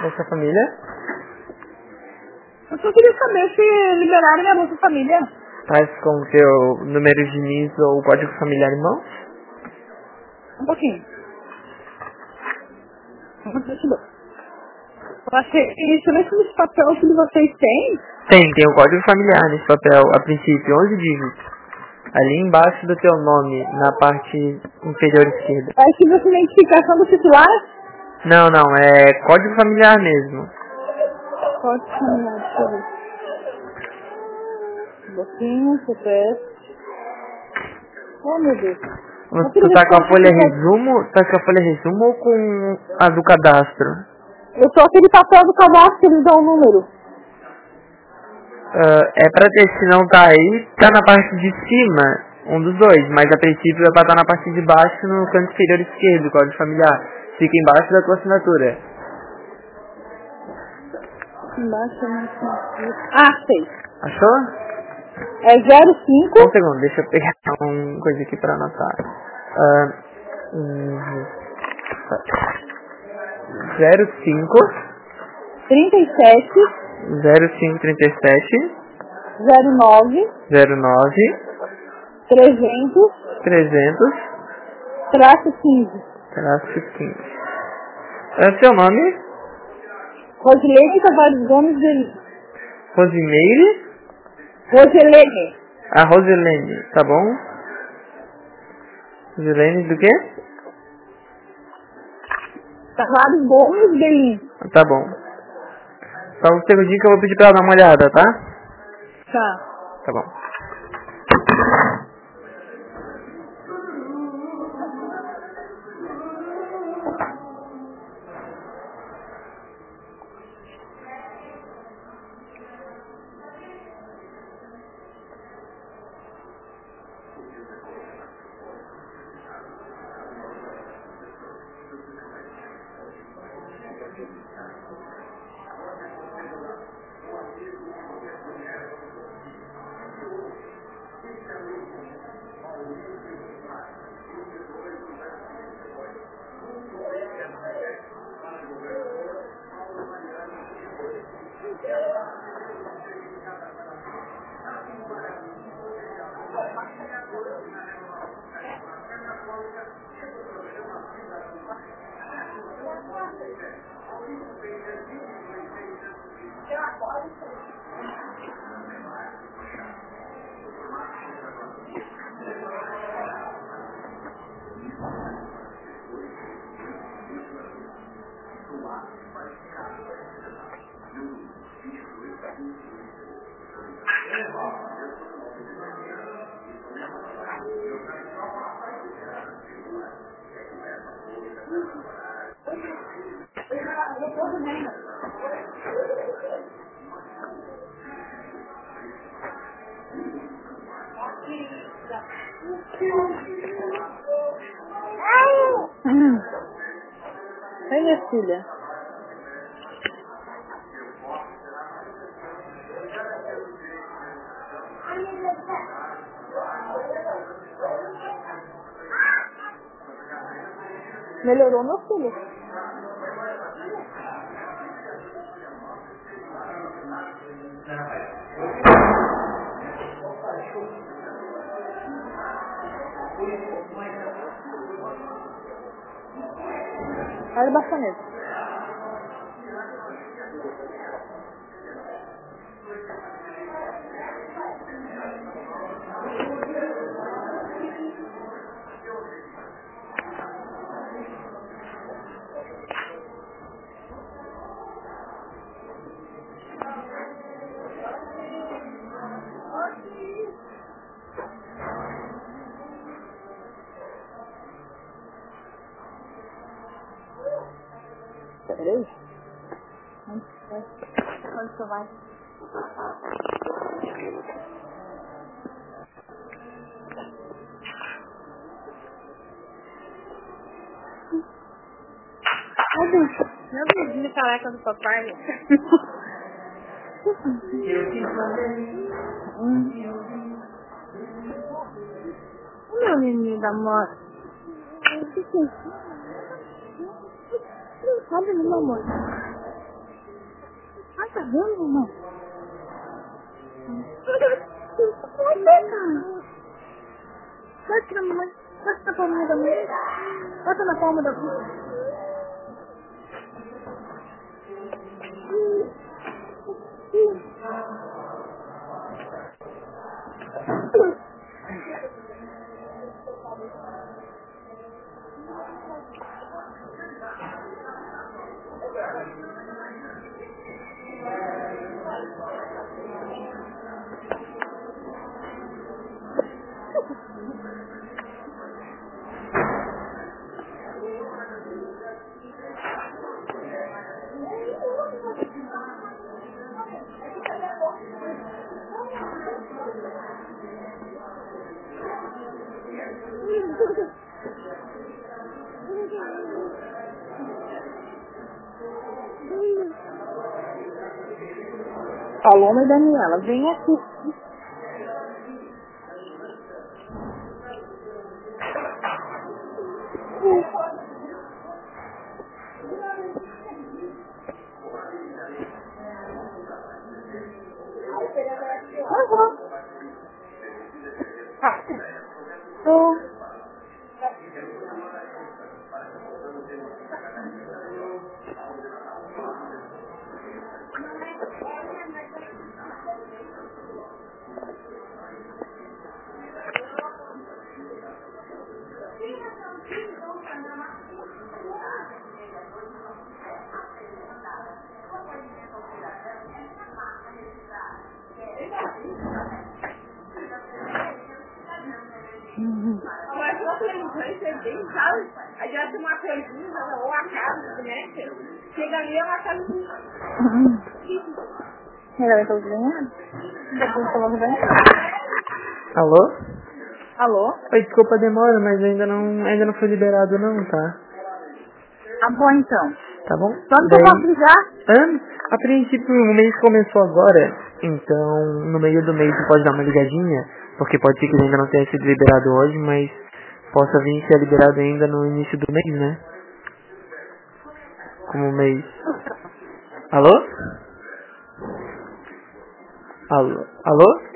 da sua família? Eu só queria saber se liberaram minha Bolsa Família. Traz com o teu número de NIS ou código familiar em mãos? Um pouquinho. Eu achei isso nesse papel que vocês têm. Tem o código familiar nesse papel, a princípio, 11 dígitos. Ali embaixo do teu nome, na parte inferior esquerda. É que você identificação do titular? Não, é código familiar mesmo. Código familiar, deixa eu ver. Um pouquinho, CPF. Oh, meu Deus. Tu tá com a folha resumo? Tá com a folha resumo ou com a do cadastro? Eu tô aquele papel do cadastro que eles dão o número. É pra ter, se não tá aí, tá na parte de cima, um dos dois, mas a princípio é pra estar na parte de baixo, no canto inferior esquerdo, código familiar. Fica embaixo da tua assinatura. Embaixo na assinatura. Ah, sei. Achou? É 05. Um segundo, deixa eu pegar uma coisa aqui pra anotar. 05 37 0537 09 09 300 300 traço 15. 15. Seu nome? Rosilene Tavares Gomes de... Rosimeire? Rosilene Rosilene, tá bom? Rosilene do quê? Tavares Gomes de... Tá bom. Só um segundinho que eu vou pedir pra ela dar uma olhada, tá? Tá. Tá bom. Oi, minha filha. Melhorou, meu filho? Olha o bafanete. Peraí. Onde você vai? Meu vizinho careca do papai. O meu menino da moto. Sabe, meu amor? Ah, tá vendo, irmão? Vai, cara. Bate na mamãe. Bate na palma da mãe. Bota na palma da mãe. Paloma e Daniela, vem aqui. Mas uma televisão, você vem em casa, aí já tem uma coisinha, ou a casa, né? Chega ali, é uma casa de... Ainda bem que eu ganhando? Alô? Alô? Oi, desculpa a demora, mas ainda não foi liberado não, tá? Ah, bom então. Tá bom? Quando que eu posso ligar? A princípio o mês começou agora, então no meio do mês você pode dar uma ligadinha, porque pode ser que ele ainda não tenha sido liberado hoje, mas possa vir ser liberado ainda no início do mês, né? Como mês. Alô? Alô? Alô?